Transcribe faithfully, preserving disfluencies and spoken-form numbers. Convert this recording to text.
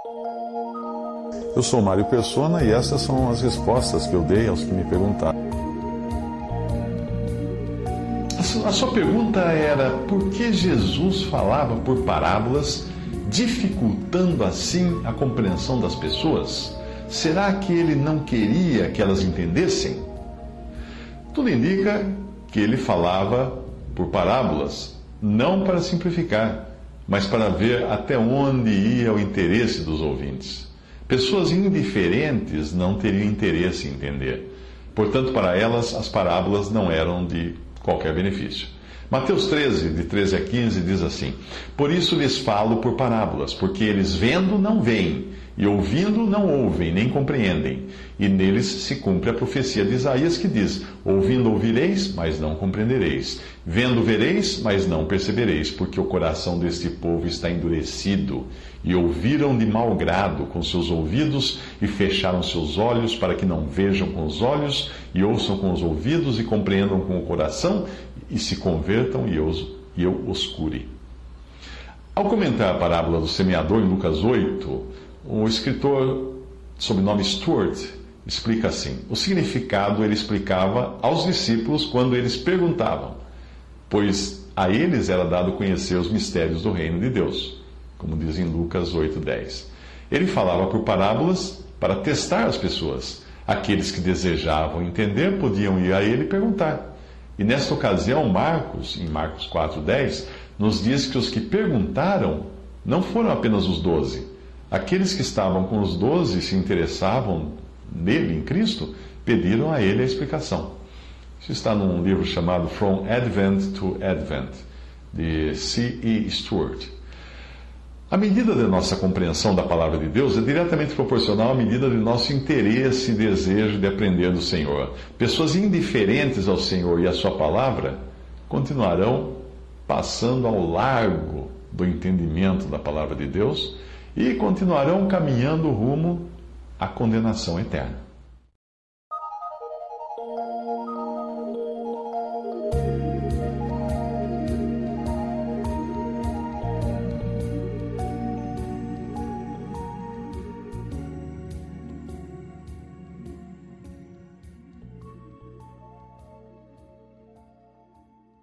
Eu sou Mário Persona e essas são as respostas que eu dei aos que me perguntaram. A sua pergunta era por que Jesus falava por parábolas, dificultando assim a compreensão das pessoas? Será que ele não queria que elas entendessem? Tudo indica que ele falava por parábolas, não para simplificar, mas para ver até onde ia o interesse dos ouvintes. Pessoas indiferentes não teriam interesse em entender. Portanto, para elas, as parábolas não eram de qualquer benefício. Mateus treze, de treze a quinze, diz assim: Por isso lhes falo por parábolas, porque eles vendo não veem, e ouvindo não ouvem, nem compreendem. E neles se cumpre a profecia de Isaías que diz: Ouvindo ouvireis, mas não compreendereis. Vendo vereis, mas não percebereis, porque o coração deste povo está endurecido. E ouviram de mau grado com seus ouvidos, e fecharam seus olhos, para que não vejam com os olhos, e ouçam com os ouvidos, e compreendam com o coração, e se convertam, e eu, e eu os cure. Ao comentar a parábola do semeador em Lucas oito, o escritor, sob nome Stuart, explica assim: o significado ele explicava aos discípulos quando eles perguntavam, pois a eles era dado conhecer os mistérios do reino de Deus, como diz em Lucas oito, dez. Ele falava por parábolas para testar as pessoas. Aqueles que desejavam entender podiam ir a ele e perguntar. E nesta ocasião, Marcos, em Marcos quatro, dez, nos diz que os que perguntaram não foram apenas os doze. Aqueles que estavam com os doze e se interessavam nele, em Cristo, pediram a ele a explicação. Isso está num livro chamado From Advent to Advent, de C E Stuart. A medida da nossa compreensão da palavra de Deus é diretamente proporcional à medida de nosso interesse e desejo de aprender do Senhor. Pessoas indiferentes ao Senhor e à sua palavra continuarão passando ao largo do entendimento da palavra de Deus e continuarão caminhando rumo à condenação eterna.